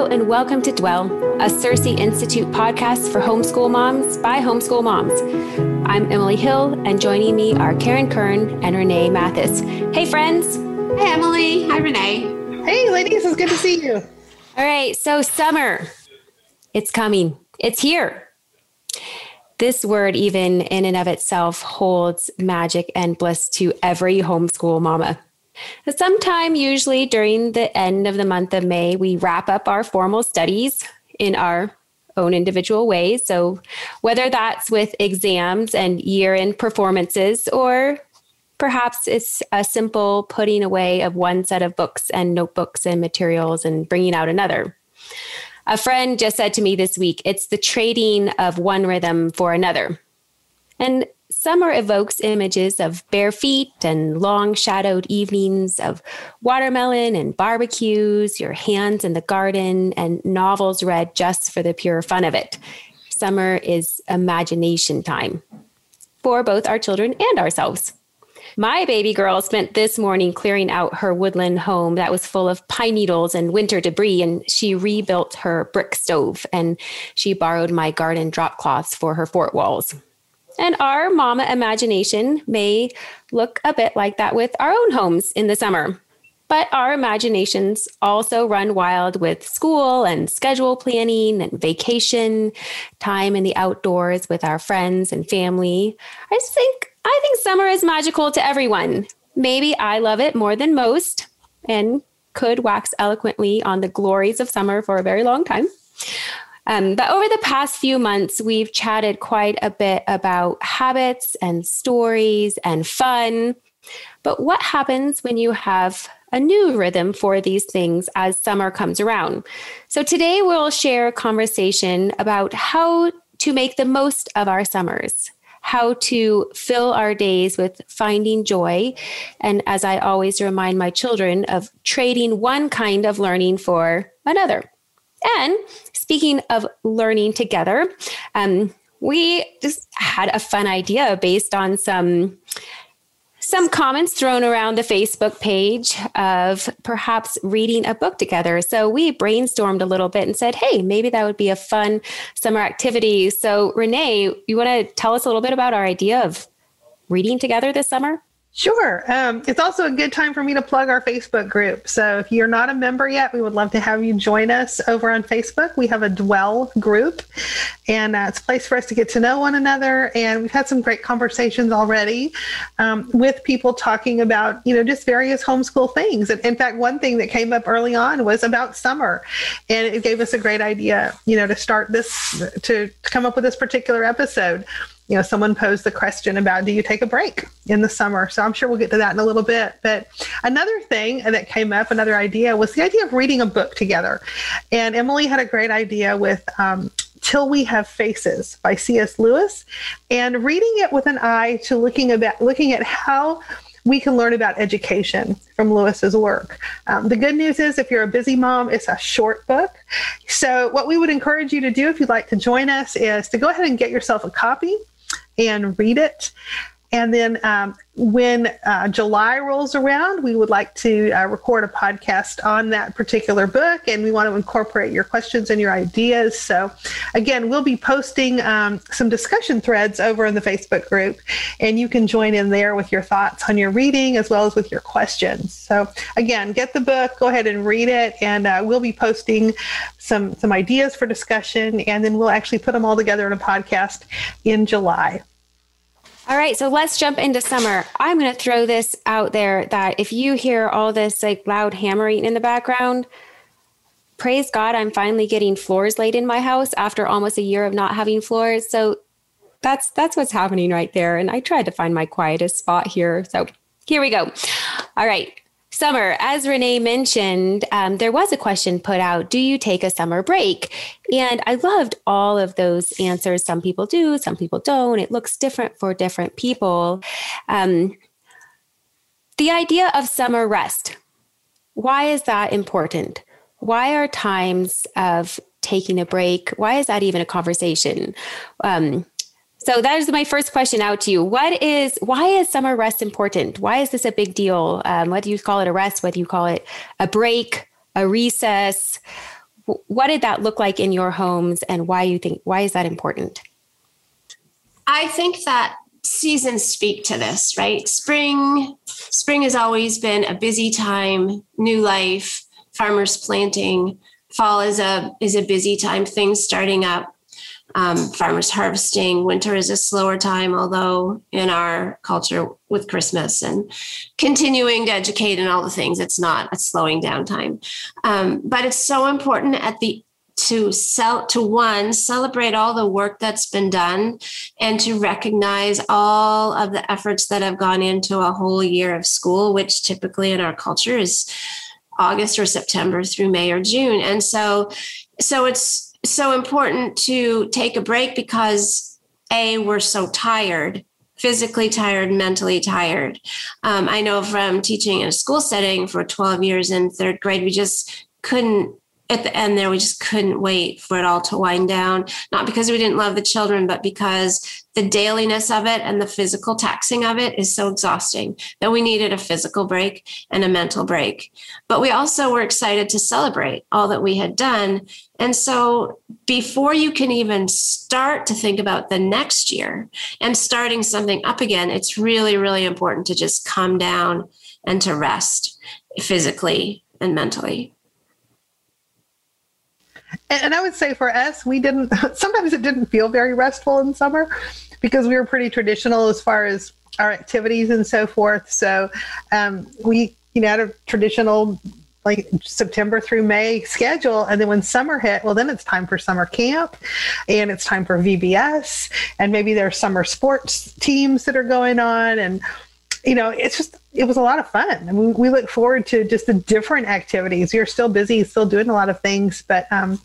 and welcome to Dwell, a Cersei Institute podcast for homeschool moms by homeschool moms. I'm Emily Hill, and joining me are Karen Kern and Renee Mathis. Hey, friends. Hey, Emily. Hi, Renee. Hey, ladies. It's good to see you. All right. So summer, it's coming. It's here. This word, even in and of itself, holds magic and bliss to every homeschool mama. Sometime usually during the end of the month of May, we wrap up our formal studies in our own individual ways. So whether that's with exams and year-end performances, or perhaps it's a simple putting away of one set of books and notebooks and materials and bringing out another. A friend just said to me this week, it's the trading of one rhythm for another. And summer evokes images of bare feet and long shadowed evenings, of watermelon and barbecues, your hands in the garden, and novels read just for the pure fun of it. Summer is imagination time for both our children and ourselves. My baby girl spent this morning clearing out her woodland home that was full of pine needles and winter debris, and she rebuilt her brick stove, and she borrowed my garden drop cloths for her fort walls. And our mama imagination may look a bit like that with our own homes in the summer. But our imaginations also run wild with school and schedule planning and vacation, time in the outdoors with our friends and family. I think summer is magical to everyone. Maybe I love it more than most and could wax eloquently on the glories of summer for a very long time. But over the past few months, we've chatted quite a bit about habits and stories and fun. But what happens when you have a new rhythm for these things as summer comes around? So today we'll share a conversation about how to make the most of our summers, how to fill our days with finding joy. And as I always remind my children, of trading one kind of learning for another. And speaking of learning together, we just had a fun idea based on some comments thrown around the Facebook page of perhaps reading a book together. So we brainstormed a little bit and said, hey, maybe that would be a fun summer activity. So Renee, you want to tell us a little bit about our idea of reading together this summer? Sure. It's also a good time for me to plug our Facebook group. So if you're not a member yet, we would love to have you join us over on Facebook. We have a Dwell group, and it's a place for us to get to know one another. And we've had some great conversations already with people talking about, just various homeschool things. And in fact, one thing that came up early on was about summer. And it gave us a great idea, to start this, to come up with this particular episode. Someone posed the question about, do you take a break in the summer? So I'm sure we'll get to that in a little bit. But another thing that came up, another idea, was the idea of reading a book together. And Emily had a great idea with Till We Have Faces by C.S. Lewis, and reading it with an eye to looking at how we can learn about education from Lewis's work. The good news is, if you're a busy mom, it's a short book. So what we would encourage you to do, if you'd like to join us, is to go ahead and get yourself a copy and read it. And then when July rolls around, we would like to record a podcast on that particular book, and we want to incorporate your questions and your ideas. So again, we'll be posting some discussion threads over in the Facebook group, and you can join in there with your thoughts on your reading as well as with your questions. So again, get the book, go ahead and read it, and we'll be posting some ideas for discussion, and then we'll actually put them all together in a podcast in July. All right, so let's jump into summer. I'm going to throw this out there that if you hear all this loud hammering in the background, praise God, I'm finally getting floors laid in my house after almost a year of not having floors. So that's what's happening right there. And I tried to find my quietest spot here. So here we go. All right. Summer, as Renee mentioned, there was a question put out, do you take a summer break? And I loved all of those answers. Some people do, some people don't. It looks different for different people. The idea of summer rest, why is that important? Why are times of taking a break, why is that even a conversation? So that is my first question out to you. Why is summer rest important? Why is this a big deal? Whether you call it a rest, whether you call it a break, a recess, what did that look like in your homes, and why is that important? I think that seasons speak to this, right? Spring has always been a busy time, new life, farmers planting. Fall is a busy time, things starting up, farmers harvesting. Winter is a slower time, although in our culture with Christmas and continuing to educate and all the things, it's not a slowing down time. But it's so important to celebrate all the work that's been done and to recognize all of the efforts that have gone into a whole year of school, which typically in our culture is August or September through May or June. And so it's so important to take a break because we're so tired, physically tired, mentally tired. I know from teaching in a school setting for 12 years in third grade, we just couldn't, at the end there, we just couldn't wait for it all to wind down, not because we didn't love the children, but because the dailiness of it and the physical taxing of it is so exhausting that we needed a physical break and a mental break. But we also were excited to celebrate all that we had done. And so before you can even start to think about the next year and starting something up again, it's really, really important to just calm down and to rest physically and mentally. And I would say for us, sometimes it didn't feel very restful in summer because we were pretty traditional as far as our activities and so forth. So we, had a traditional like September through May schedule. And then when summer hit, well, then it's time for summer camp and it's time for VBS. And maybe there's summer sports teams that are going on. And it was a lot of fun. I mean, we look forward to just the different activities. You're still busy, still doing a lot of things, but,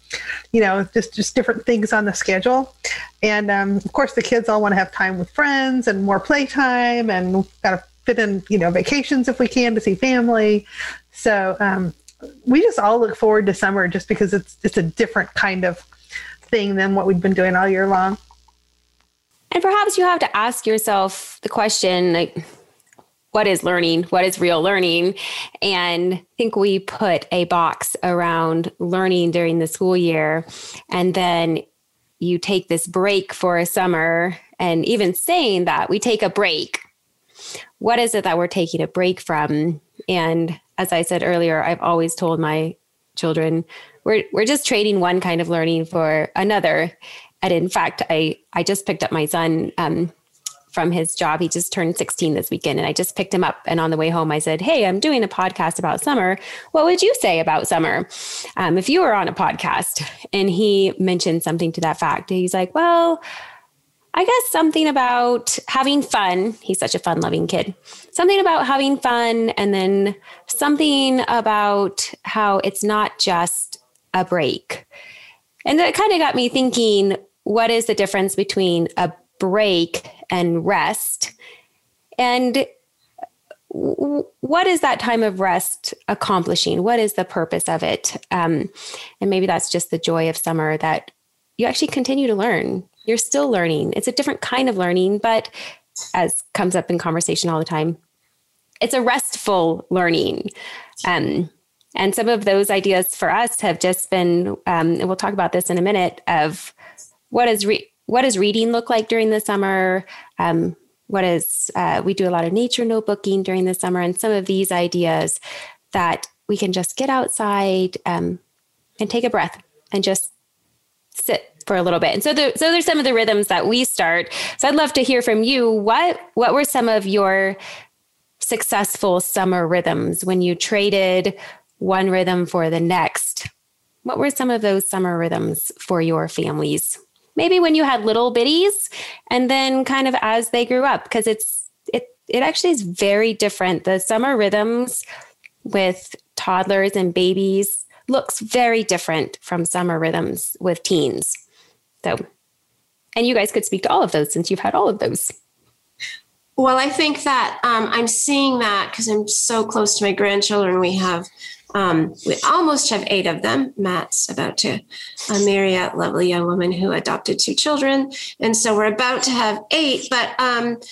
just different things on the schedule. And, of course, the kids all want to have time with friends and more playtime, and we've got to fit in, vacations if we can to see family. So we just all look forward to summer just because it's a different kind of thing than what we've been doing all year long. And perhaps you have to ask yourself the question, like, what is learning? What is real learning? And I think we put a box around learning during the school year. And then you take this break for a summer, and even saying that we take a break, what is it that we're taking a break from? And as I said earlier, I've always told my children, we're just trading one kind of learning for another. And in fact, I just picked up my son from his job. He just turned 16 this weekend, and I just picked him up. And on the way home, I said, "Hey, I'm doing a podcast about summer. What would you say about summer if you were on a podcast?" And he mentioned something to that fact. He's like, "Well, I guess something about having fun." He's such a fun-loving kid. Something about having fun, and then something about how it's not just a break. And that kind of got me thinking, what is the difference between a break and rest? And what is that time of rest accomplishing? What is the purpose of it? And maybe that's just the joy of summer, that you actually continue to learn. You're still learning. It's a different kind of learning, but as comes up in conversation all the time, it's a restful learning. And some of those ideas for us have just been, and we'll talk about this in a minute, of what does reading look like during the summer? We do a lot of nature notebooking during the summer, and some of these ideas that we can just get outside and take a breath and just sit for a little bit. And so there's some of the rhythms that we start. So I'd love to hear from you. What were some of your successful summer rhythms when you traded one rhythm for the next? What were some of those summer rhythms for your families? Maybe when you had little bitties, and then kind of as they grew up, because it actually is very different. The summer rhythms with toddlers and babies looks very different from summer rhythms with teens. So, and you guys could speak to all of those since you've had all of those. Well, I think that I'm seeing that because I'm so close to my grandchildren. We almost have 8 of them. Matt's about to marry a lovely young woman who adopted 2 children. And so we're about to have 8, but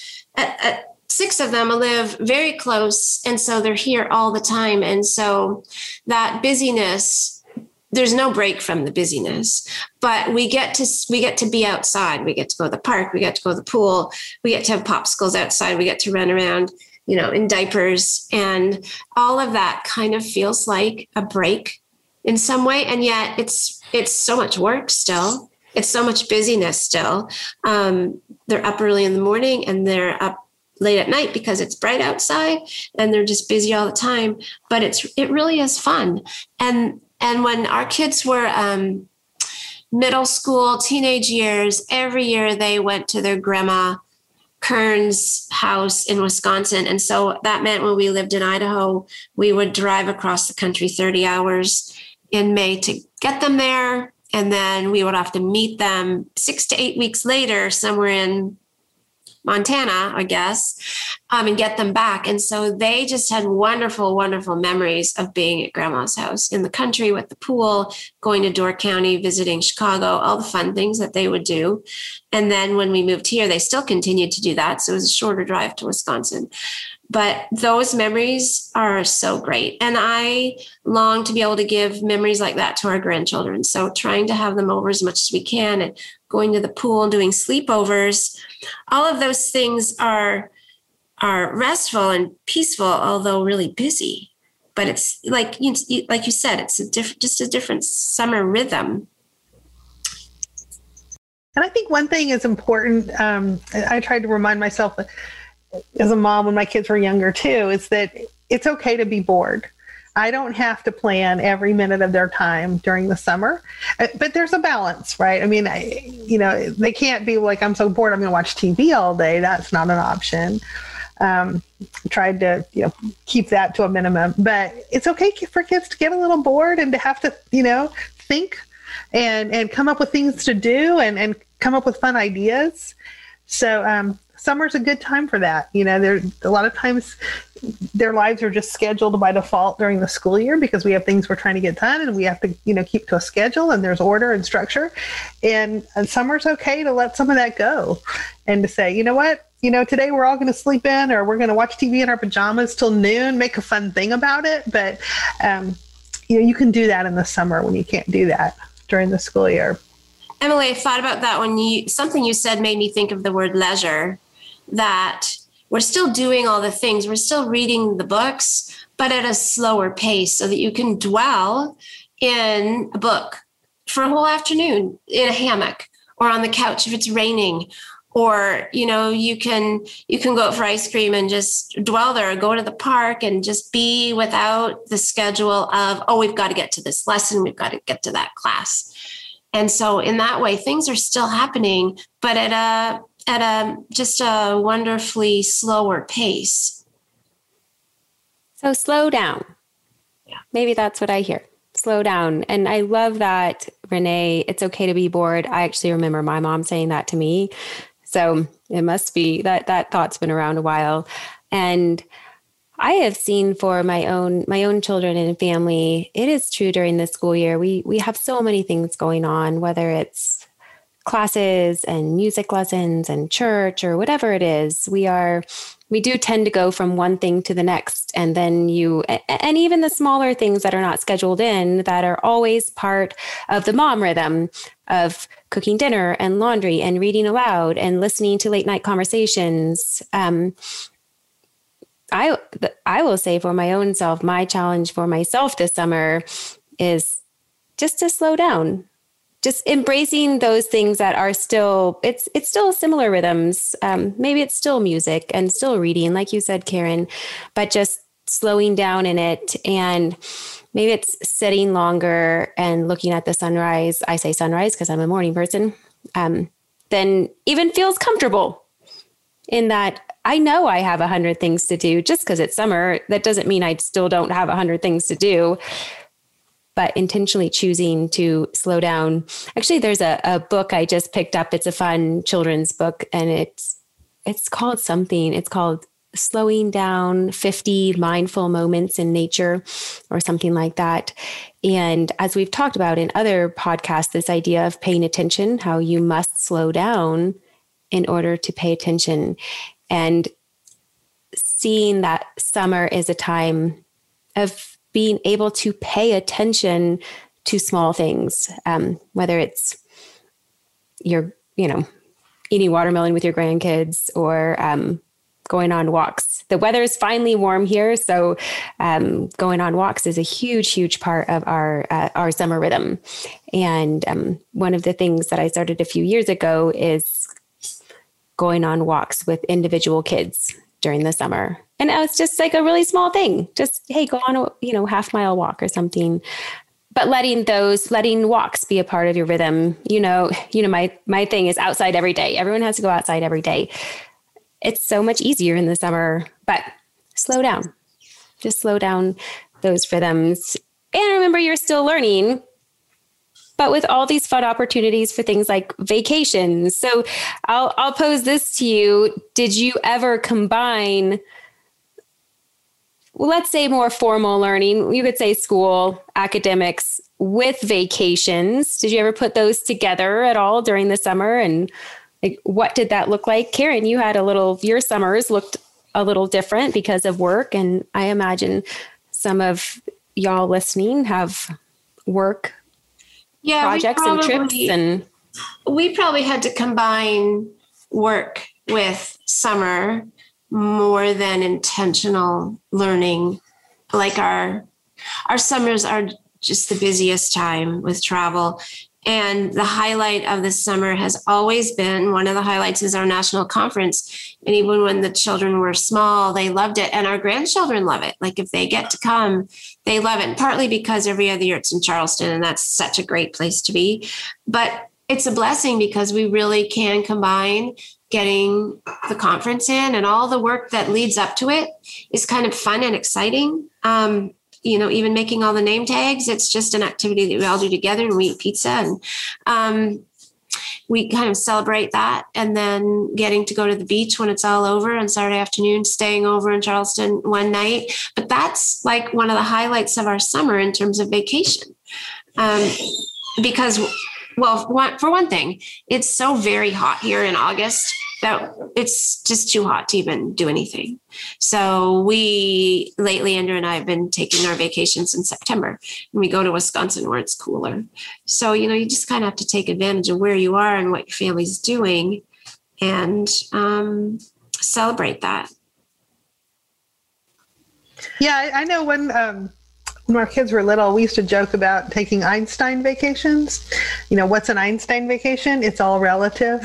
6 of them live very close. And so they're here all the time. And so that busyness there's no break from the busyness, but we get to be outside. We get to go to the park. We get to go to the pool. We get to have popsicles outside. We get to run around, in diapers, and all of that kind of feels like a break in some way. And yet it's so much work still. It's so much busyness still. They're up early in the morning and they're up late at night because it's bright outside, and they're just busy all the time. But it really is fun. And when our kids were middle school, teenage years, every year they went to their grandma Kern's house in Wisconsin. And so that meant when we lived in Idaho, we would drive across the country 30 hours in May to get them there. And then we would have to meet them 6 to 8 weeks later somewhere in Montana, I guess, and get them back. And so they just had wonderful, wonderful memories of being at grandma's house in the country with the pool, going to Door County, visiting Chicago, all the fun things that they would do. And then when we moved here, they still continued to do that. So it was a shorter drive to Wisconsin. But those memories are so great. And I long to be able to give memories like that to our grandchildren. So trying to have them over as much as we can, and going to the pool and doing sleepovers, all of those things are restful and peaceful, although really busy. But it's like you said, it's just a different summer rhythm. And I think one thing is important. I tried to remind myself as a mom when my kids were younger too, is that it's okay to be bored. I don't have to plan every minute of their time during the summer, but there's a balance, right? I mean, they can't be like, I'm so bored, I'm going to watch TV all day. That's not an option. Tried to, keep that to a minimum, but it's okay for kids to get a little bored and to have to, think and come up with things to do and come up with fun ideas. So, summer's a good time for that. There's a lot of times their lives are just scheduled by default during the school year because we have things we're trying to get done and we have to, keep to a schedule, and there's order and structure. And summer's okay to let some of that go and to say, you know what, today we're all going to sleep in, or we're going to watch TV in our pajamas till noon, make a fun thing about it. But, you can do that in the summer when you can't do that during the school year. Emily, I thought about that when something you said made me think of the word leisure, that we're still doing all the things. We're still reading the books, but at a slower pace so that you can dwell in a book for a whole afternoon in a hammock or on the couch if it's raining, or, you can go out for ice cream and just dwell there, or go to the park and just be without the schedule of, we've got to get to this lesson. We've got to get to that class. And so in that way, things are still happening, but at a just a wonderfully slower pace. So slow down. Yeah. Maybe that's what I hear. Slow down. And I love that, Renee, it's okay to be bored. I actually remember my mom saying that to me. So it must be that thought's been around a while. And I have seen for my own children and family, it is true during the school year. We have so many things going on, whether it's classes and music lessons and church or whatever it is. We do tend to go from one thing to the next. And then and even the smaller things that are not scheduled in, that are always part of the mom rhythm of cooking dinner and laundry and reading aloud and listening to late night conversations. I will say for my own self, my challenge for myself this summer is just to slow down, just embracing those things that are still, it's still similar rhythms. Maybe it's still music and still reading, like you said, Karen, but just slowing down in it. And maybe it's sitting longer and looking at the sunrise. I say sunrise because I'm a morning person. Then even feels comfortable in that I know I have 100 things to do. Just because it's summer, that doesn't mean I still don't have 100 things to do. But intentionally choosing to slow down. Actually, there's a book I just picked up. It's a fun children's book, and it's called something. It's called Slowing Down 50 Mindful Moments in Nature or something like that. And as we've talked about in other podcasts, this idea of paying attention, how you must slow down in order to pay attention. And seeing that summer is a time of being able to pay attention to small things, whether it's you're, eating watermelon with your grandkids or going on walks. The weather is finally warm here, so going on walks is a huge, huge part of our summer rhythm. And one of the things that I started a few years ago is going on walks with individual kids during the summer. And it's just like a really small thing. Just, hey, go on a half-mile walk or something. But letting walks be a part of your rhythm. My thing is outside every day. Everyone has to go outside every day. It's so much easier in the summer, but slow down. Just slow down those rhythms. And remember, you're still learning, but with all these fun opportunities for things like vacations. So I'll pose this to you. Did you ever combine, let's say, more formal learning? You could say school, academics, with vacations. Did you ever put those together at all during the summer? And what did that look like? Karen, you had your summers looked a little different because of work. And I imagine some of y'all listening have work projects and trips. And we probably had to combine work with summer more than intentional learning. Like our summers are just the busiest time with travel. And the highlight of the summer has always been, one of the highlights is our national conference. And even when the children were small, they loved it. And our grandchildren love it. Like if they get to come, they love it. And partly because every other year it's in Charleston, and that's such a great place to be. But it's a blessing because we really can combine getting the conference in, and all the work that leads up to it is kind of fun and exciting. Even making all the name tags, it's just an activity that we all do together, and we eat pizza and we kind of celebrate that. And then getting to go to the beach when it's all over on Saturday afternoon, staying over in Charleston one night. But that's like one of the highlights of our summer in terms of vacation. Because, well, for one thing, it's so very hot here in August that it's just too hot to even do anything. So lately, Andrew and I have been taking our vacations in September, and we go to Wisconsin where it's cooler. So, you just kind of have to take advantage of where you are and what your family's doing and celebrate that. Yeah, I know when our kids were little, we used to joke about taking Einstein vacations. What's an Einstein vacation? It's all relative.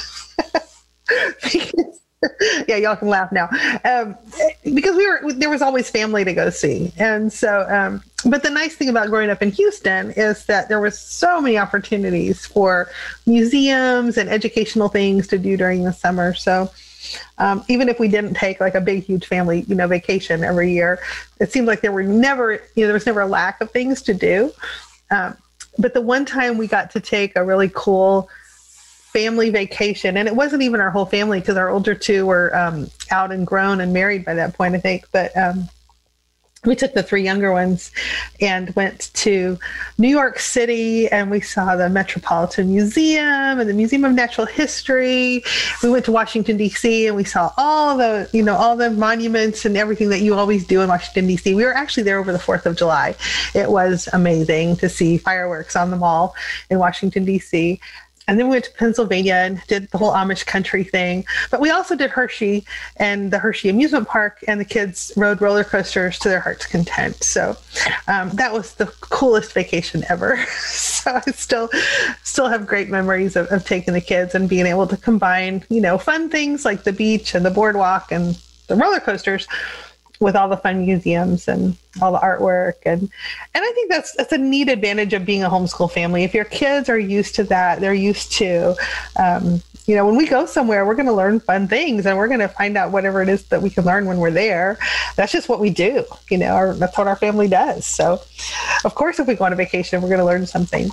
Yeah, y'all can laugh now. Because there was always family to go see. And so, but the nice thing about growing up in Houston is that there was so many opportunities for museums and educational things to do during the summer. So even if we didn't take like a big, huge family, vacation every year, it seemed like there was never a lack of things to do. But the one time we got to take a really cool family vacation, and it wasn't even our whole family because our older two were out and grown and married by that point, I think. But we took the three younger ones and went to New York City, and we saw the Metropolitan Museum and the Museum of Natural History. We went to Washington, D.C., and we saw all the monuments and everything that you always do in Washington, D.C. We were actually there over the 4th of July. It was amazing to see fireworks on the mall in Washington, D.C. And then we went to Pennsylvania and did the whole Amish country thing. But we also did Hershey and the Hershey Amusement Park, and the kids rode roller coasters to their heart's content. So that was the coolest vacation ever. So I still have great memories of taking the kids and being able to combine, fun things like the beach and the boardwalk and the roller coasters with all the fun museums and all the artwork. And I think that's a neat advantage of being a homeschool family. If your kids are used to that, they're used to, when we go somewhere, we're going to learn fun things, and we're going to find out whatever it is that we can learn when we're there. That's just what we do. That's what our family does. So of course, if we go on a vacation, we're going to learn something.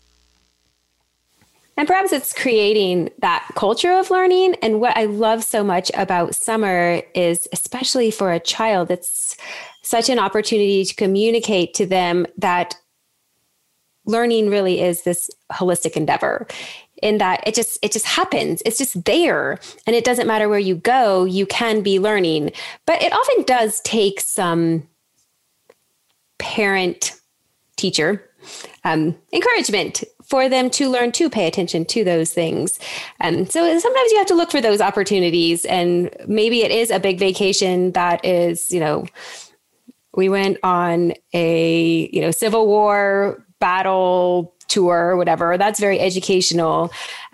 And perhaps it's creating that culture of learning. And what I love so much about summer is, especially for a child, it's such an opportunity to communicate to them that learning really is this holistic endeavor, in that it just happens. It's just there. And it doesn't matter where you go, you can be learning. But it often does take some parent teacher, encouragement for them to learn to pay attention to those things. So sometimes you have to look for those opportunities, and maybe it is a big vacation that is, we went on a, Civil War battle tour or whatever. That's very educational.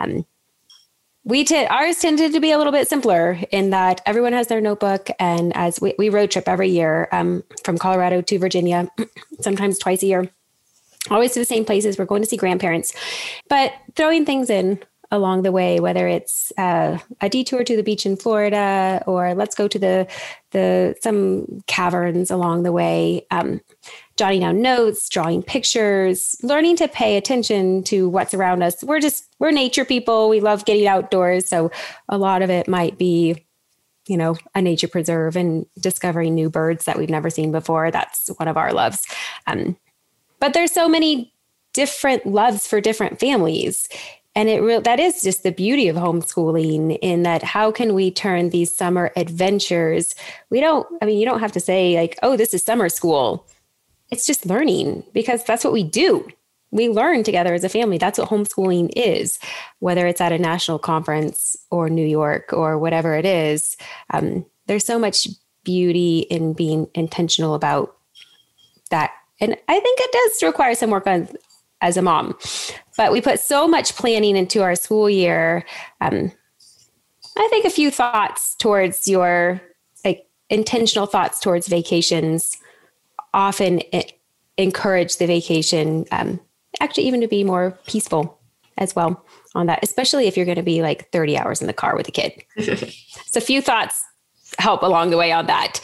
Ours tended to be a little bit simpler in that everyone has their notebook, and as we road trip every year from Colorado to Virginia, sometimes twice a year, always to the same places. We're going to see grandparents, but throwing things in along the way, whether it's a detour to the beach in Florida, or let's go to some caverns along the way, jotting down notes, drawing pictures, learning to pay attention to what's around us. We're nature people. We love getting outdoors. So a lot of it might be, a nature preserve and discovering new birds that we've never seen before. That's one of our loves. But there's so many different loves for different families. And that is just the beauty of homeschooling, in that how can we turn these summer adventures? You don't have to say like, oh, this is summer school. It's just learning, because that's what we do. We learn together as a family. That's what homeschooling is, whether it's at a national conference or New York or whatever it is. There's so much beauty in being intentional about that. And I think it does require some work on as a mom, but we put so much planning into our school year. I think a few thoughts towards intentional thoughts towards vacations often encourage the vacation, actually even to be more peaceful as well on that, especially if you're going to be like 30 hours in the car with a kid. So a few thoughts help along the way on that.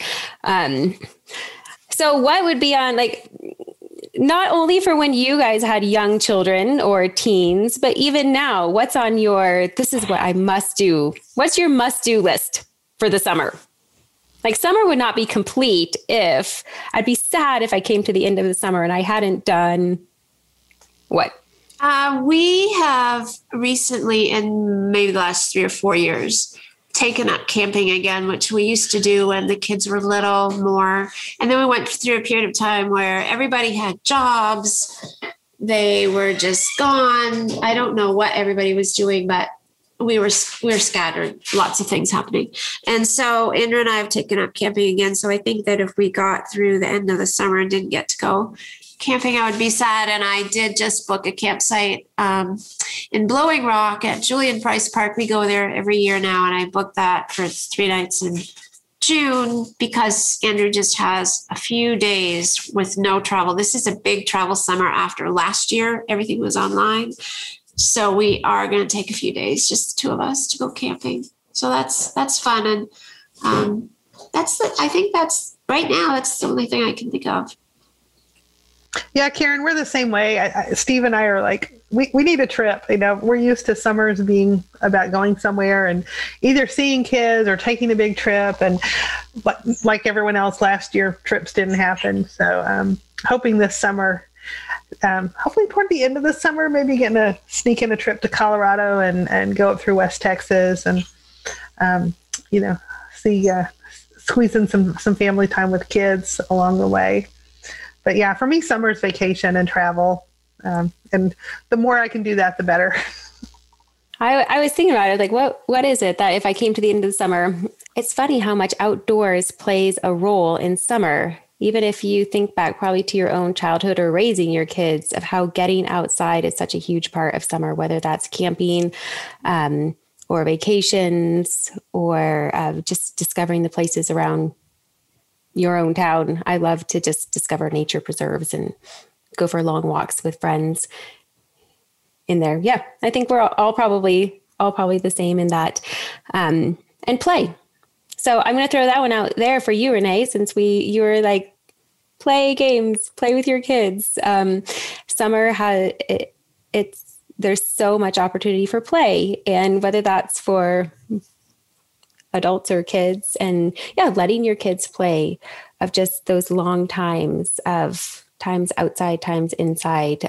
So what would be on, like, not only for when you guys had young children or teens, but even now, what's on this is what I must do. What's your must do list for the summer? Like, summer would not be complete I'd be sad if I came to the end of the summer and I hadn't done what? We have recently, in maybe the last 3 or 4 years, taken up camping again, which we used to do when the kids were little more. And then we went through a period of time where everybody had jobs. They were just gone. I don't know what everybody was doing, but we were scattered, lots of things happening. And so Andrew and I have taken up camping again. So I think that if we got through the end of the summer and didn't get to go camping, I would be sad. And I did just book a campsite in Blowing Rock at Julian Price Park. We go there every year now, and I booked that for 3 nights in June because Andrew just has a few days with no travel. This is a big travel summer after last year. Everything was online. So we are going to take a few days, just the 2 of us, to go camping. So that's fun. And I think that's right now, that's the only thing I can think of. Yeah, Karen, we're the same way. Steve and I are like, we need a trip. We're used to summers being about going somewhere and either seeing kids or taking a big trip. And like everyone else, last year, trips didn't happen. So hoping this summer, hopefully toward the end of the summer, maybe getting a sneak in a trip to Colorado and go up through West Texas and, squeeze in some family time with kids along the way. But yeah, for me, summer's vacation and travel. And the more I can do that, the better. I was thinking about it, like, what is it that if I came to the end of the summer, it's funny how much outdoors plays a role in summer. Even if you think back probably to your own childhood or raising your kids, of how getting outside is such a huge part of summer, whether that's camping or vacations or just discovering the places around your own town. I love to just discover nature preserves and go for long walks with friends in there. Yeah, I think we're all probably the same in that, and play. So I'm going to throw that one out there for you, Renee, since you were like, play games, play with your kids. Summer there's so much opportunity for play, and whether that's for adults or kids, and letting your kids play, of just those long times of times outside, times inside,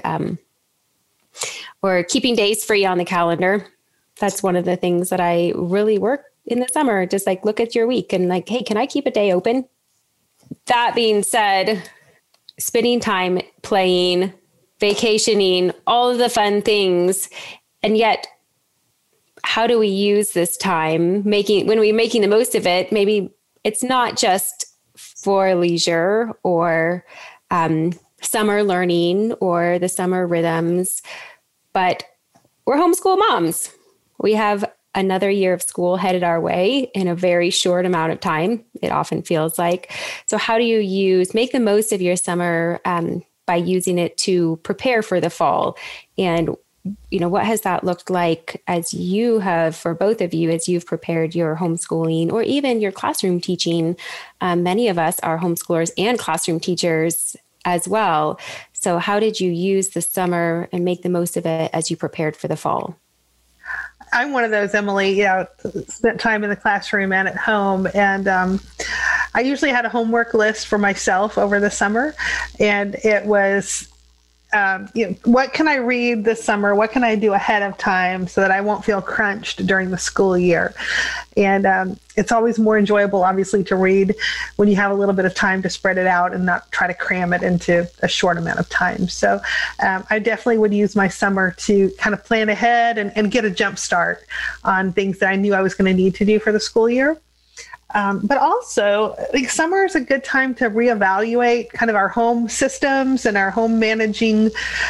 or keeping days free on the calendar. That's one of the things that I really work in the summer. Just like, look at your week and like, hey, can I keep a day open? That being said, spending time playing, vacationing, all of the fun things. And yet, how do we use this time when we're making the most of it? Maybe it's not just for leisure or summer learning or the summer rhythms, but we're homeschool moms. We have another year of school headed our way in a very short amount of time. It often feels like. So how do you make the most of your summer by using it to prepare for the fall? And what has that looked like as you have, for both of you, as you've prepared your homeschooling or even your classroom teaching? Many of us are homeschoolers and classroom teachers as well. So how did you use the summer and make the most of it as you prepared for the fall? I'm one of those, Emily, spent time in the classroom and at home. And I usually had a homework list for myself over the summer. And it was, what can I read this summer? What can I do ahead of time so that I won't feel crunched during the school year? And it's always more enjoyable, obviously, to read when you have a little bit of time to spread it out and not try to cram it into a short amount of time. So I definitely would use my summer to kind of plan ahead and get a jump start on things that I knew I was going to need to do for the school year. But also, I think summer is a good time to reevaluate kind of our home systems and our home managing,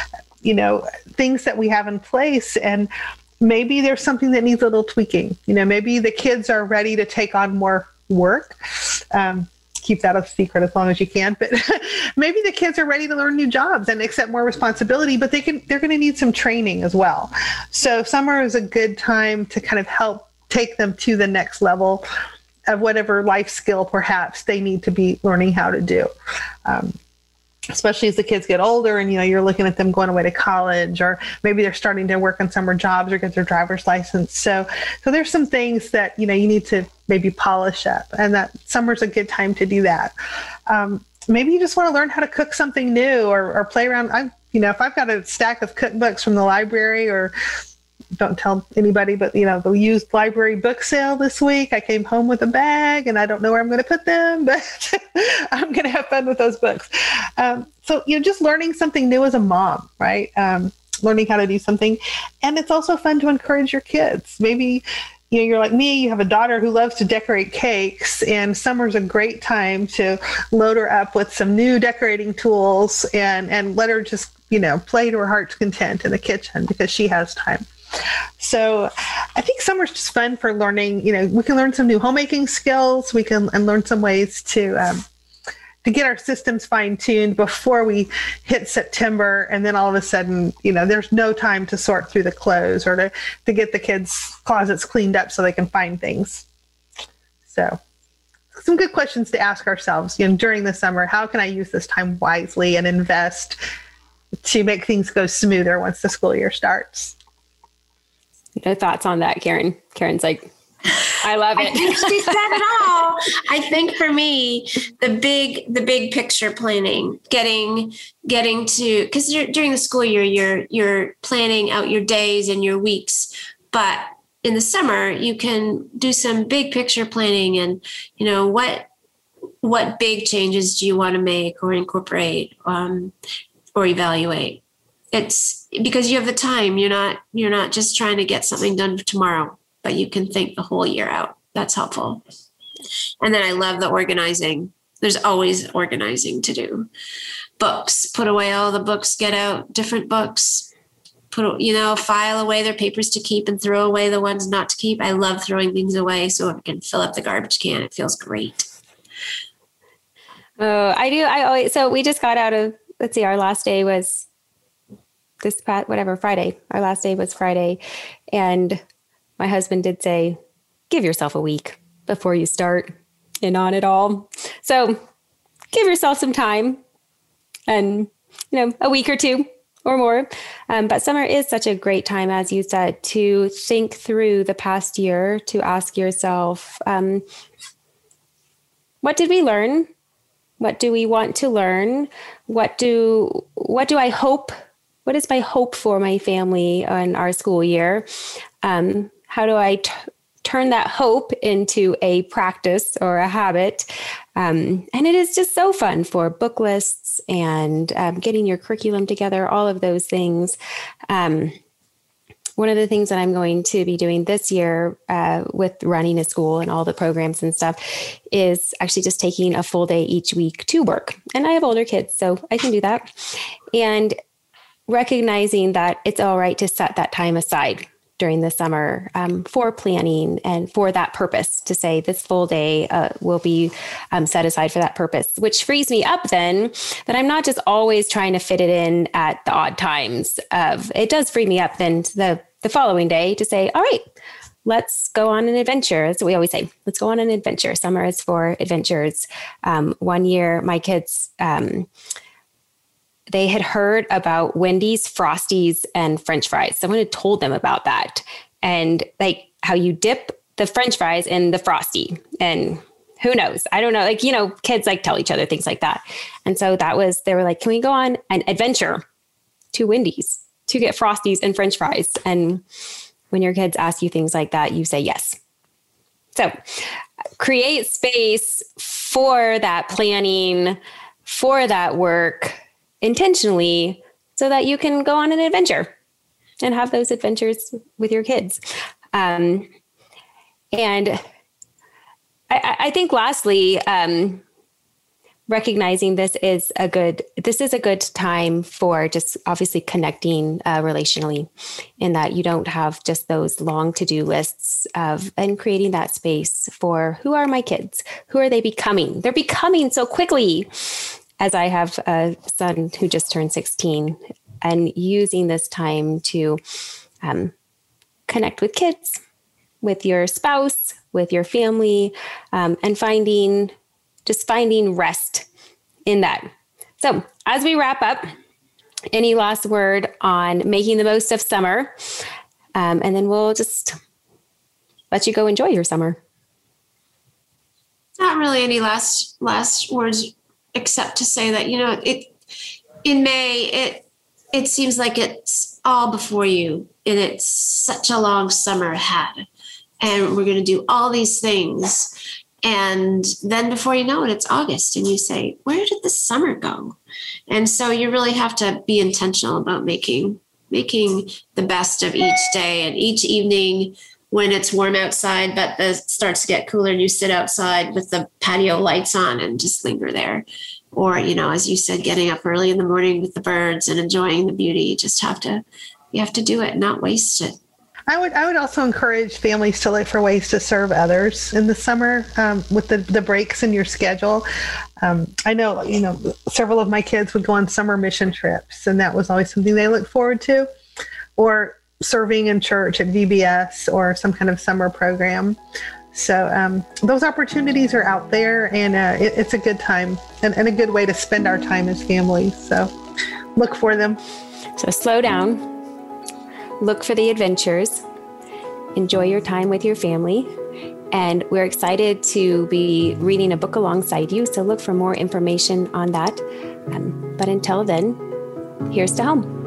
things that we have in place. And maybe there's something that needs a little tweaking. Maybe the kids are ready to take on more work. Keep that a secret as long as you can. But maybe the kids are ready to learn new jobs and accept more responsibility, but they're going to need some training as well. So summer is a good time to kind of help take them to the next level of whatever life skill perhaps they need to be learning how to do. Especially as the kids get older and, you're looking at them going away to college, or maybe they're starting to work on summer jobs or get their driver's license. So there's some things that, you need to maybe polish up, and that summer's a good time to do that. Maybe you just want to learn how to cook something new or play around. If I've got a stack of cookbooks from the library, or don't tell anybody, but the used library book sale this week, I came home with a bag and I don't know where I'm going to put them, but I'm going to have fun with those books. So, just learning something new as a mom, right? Learning how to do something. And it's also fun to encourage your kids. Maybe, you're like me, you have a daughter who loves to decorate cakes, and summer's a great time to load her up with some new decorating tools and let her just, play to her heart's content in the kitchen because she has time. So I think summer's just fun for learning. We can learn some new homemaking skills. We can learn some ways to get our systems fine-tuned before we hit September. And then all of a sudden, there's no time to sort through the clothes or to get the kids' closets cleaned up so they can find things. So some good questions to ask ourselves, during the summer. How can I use this time wisely and invest to make things go smoother once the school year starts? No thoughts on that, Karen? Karen's like, I love it. I think she said it all. I think for me, the big picture planning, getting to, because during the school year, you're planning out your days and your weeks, but in the summer you can do some big picture planning and, what big changes do you want to make or incorporate or evaluate? It's because you have the time. You're not just trying to get something done for tomorrow, but you can think the whole year out. That's helpful. And then I love the organizing. There's always organizing to do. Books, put away all the books, get out different books, file away their papers to keep and throw away the ones not to keep. I love throwing things away so I can fill up the garbage can. It feels great. Oh, I do. So we just got out of, our last day was Friday. Our last day was Friday. And my husband did say, give yourself a week before you start in on it all. So give yourself some time and, a week or two or more. But summer is such a great time, as you said, to think through the past year, to ask yourself, what did we learn? What do we want to learn? What do I hope? What is my hope for my family and our school year? How do I turn that hope into a practice or a habit. And it is just so fun for book lists and getting your curriculum together, all of those things. One of the things that I'm going to be doing this year with running a school and all the programs and stuff is actually just taking a full day each week to work. And I have older kids, so I can do that. And recognizing that it's all right to set that time aside during the summer for planning and for that purpose, to say this full day will be set aside for that purpose, which frees me up then that I'm not just always trying to fit it in at the odd times. It does free me up then the following day to say, all right, let's go on an adventure. That's what we always say. Let's go on an adventure. Summer is for adventures. One year, my kids, they had heard about Wendy's, Frosties, and French fries. Someone had told them about that, and like how you dip the French fries in the Frosty, and who knows? I don't know. Like, kids like tell each other things like that. And so they were like, can we go on an adventure to Wendy's to get Frosties and French fries? And when your kids ask you things like that, you say yes. So create space for that planning, for that work, intentionally, so that you can go on an adventure and have those adventures with your kids. And I think lastly, recognizing this is a good time for just obviously connecting relationally, in that you don't have just those long to-do lists and creating that space for, who are my kids? Who are they becoming? They're becoming so quickly. As I have a son who just turned 16, and using this time to connect with kids, with your spouse, with your family, and finding rest in that. So as we wrap up, any last word on making the most of summer? And then we'll just let you go enjoy your summer. Not really any last words, except to say that, in May, it seems like it's all before you, and it's such a long summer ahead, and we're going to do all these things. And then before you know it, it's August, and you say, where did the summer go? And so you really have to be intentional about making the best of each day and each evening. When it's warm outside, but it starts to get cooler, and you sit outside with the patio lights on and just linger there. Or, as you said, getting up early in the morning with the birds and enjoying the beauty. You have to do it, not waste it. I would also encourage families to look for ways to serve others in the summer with the breaks in your schedule. I know, several of my kids would go on summer mission trips, and that was always something they looked forward to. Or serving in church at VBS or some kind of summer program. So those opportunities are out there, and it's a good time and a good way to spend our time as families. So look for them. So slow down, look for the adventures, enjoy your time with your family. And we're excited to be reading a book alongside you. So look for more information on that. But until then, here's to home.